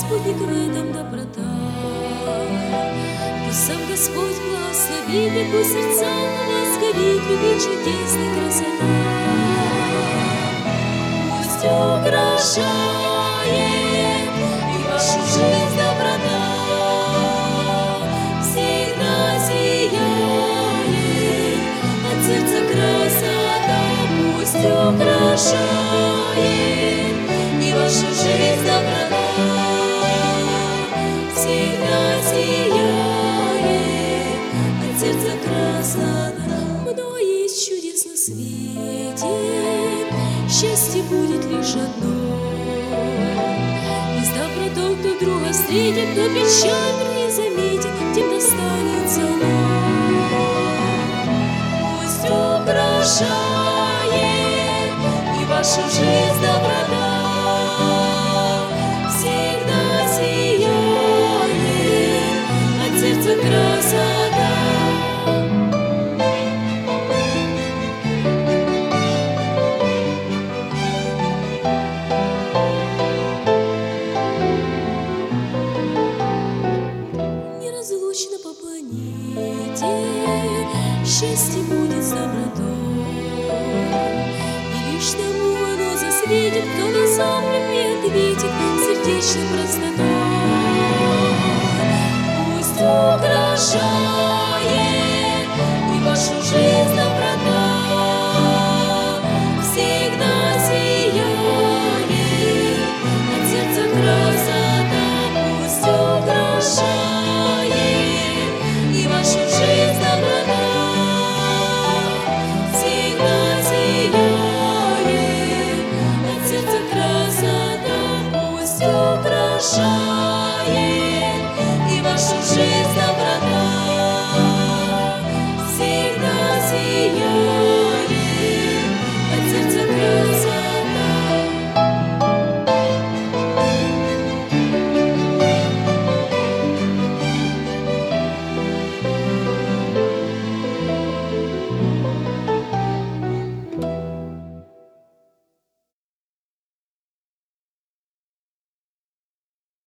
спутник в этом доброта. Пусть сам Господь благословит, и пусть сердца вас горит, любит чудесная красота. Пусть украшает и вашу жизнь доброта, всегда сияет от сердца красота. Пусть украшает и вашу жизнь доброта, всегда сияет от сердца красота. Много есть чудес на свете, счастье будет лишь одно. И с добротой кто друга встретит, кто печаль не заметит, тем достанется нам. Пусть украшает и вашу жизнь доброта, всегда сияет от сердца красота. Неразлучно по планете счастье будет с добротой, и лишь тому оно засветит, кто глазам любви ответит сердечной простотой. Пусть украшает и вашу жизнь доброта, всегда сияет от сердца красота. Пусть украшает и вашу жизнь доброта, всегда сияет от сердца красота. Пусть украшает и вашу жизнь